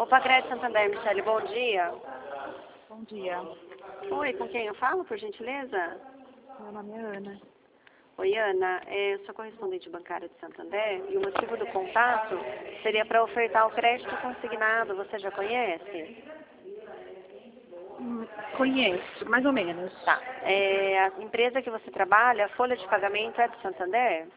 Opa, Crédito Santander, Michele, bom dia. Bom dia. Oi, com quem eu falo, por gentileza? Meu nome é Ana. Oi, Ana, eu sou correspondente bancária de Santander e o motivo do contato seria para ofertar o crédito consignado. Você já conhece? Conheço, mais ou menos. Tá. A empresa que você trabalha, a folha de pagamento é do Santander?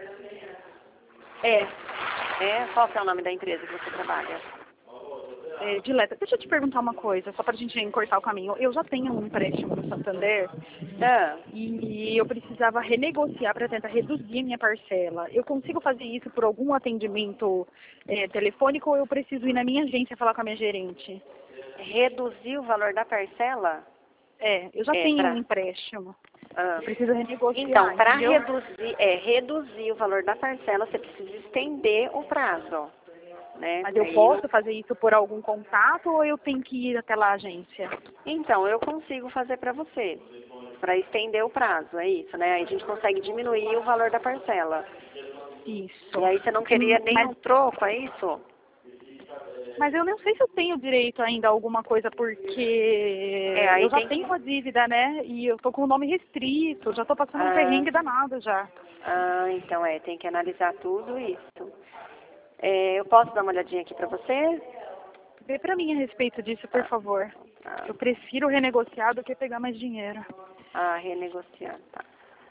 É, Qual que é o nome da empresa que você trabalha? Dileta. Deixa eu te perguntar uma coisa, só para a gente encurtar o caminho. Eu já tenho um empréstimo no Santander e eu precisava renegociar para tentar reduzir a minha parcela. Eu consigo fazer isso por algum atendimento telefônico ou eu preciso ir na minha agência falar com a minha gerente? Reduzir o valor da parcela? Eu já tenho um empréstimo. Eu preciso renegociar. Então, para entendeu? reduzir o valor da parcela, você precisa estender o prazo, né? Mas eu posso fazer isso por algum contato ou eu tenho que ir até lá à agência? Então, eu consigo fazer para você, para estender o prazo, é isso, né? Aí a gente consegue diminuir o valor da parcela. Isso. E aí você não queria nenhum troco, é isso? Mas eu não sei se eu tenho direito ainda a alguma coisa, porque aí eu já tem tenho uma dívida, né? E eu tô com o nome restrito, já tô passando um perrengue danado já. Então tem que analisar tudo isso. Eu posso dar uma olhadinha aqui para você? Vê pra mim a respeito disso, por favor. Eu prefiro renegociar do que pegar mais dinheiro. Renegociar, tá.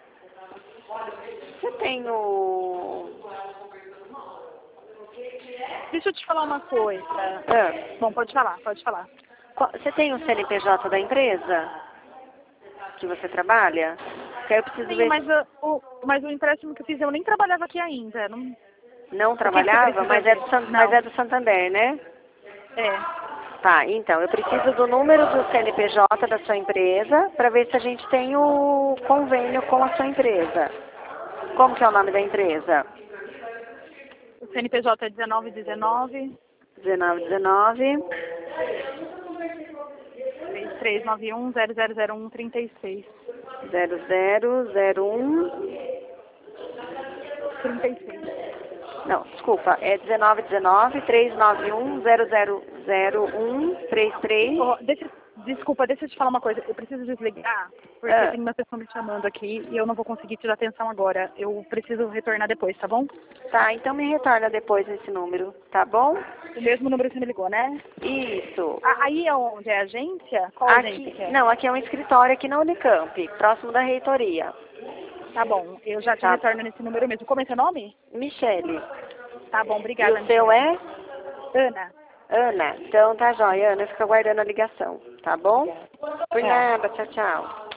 Você tem o... Deixa eu te falar uma coisa. Bom, pode falar, pode falar. Você tem o CNPJ da empresa que você trabalha? Que aí eu preciso Sim, ver... mas o empréstimo que eu fiz, eu nem trabalhava aqui ainda. Não trabalhava, mas é do Santander, né? Tá, então, eu preciso do número do CNPJ da sua empresa para ver se a gente tem o convênio com a sua empresa. Como que é o nome da empresa? O CNPJ é 1919 1919 3391 0001 36. 0001 36. Não, desculpa, é 1919 391 0001 33. Desculpa, deixa eu te falar uma coisa. Eu preciso desligar, porque tem uma pessoa me chamando aqui e eu não vou conseguir te dar atenção agora. Eu preciso retornar depois, tá bom? Tá, então me retorna depois esse número, tá bom? O mesmo número que você me ligou, né? Isso. Aí é onde? É a agência? Qual agência que é? Não, aqui é um escritório aqui na Unicamp, próximo da reitoria. Tá bom, eu já te retorno nesse número mesmo. Como é seu nome? Michele. Tá bom, obrigada. E o seu é? Ana. Ana. Então tá jóia, Ana fica aguardando a ligação, tá bom? Por nada, tchau, tchau.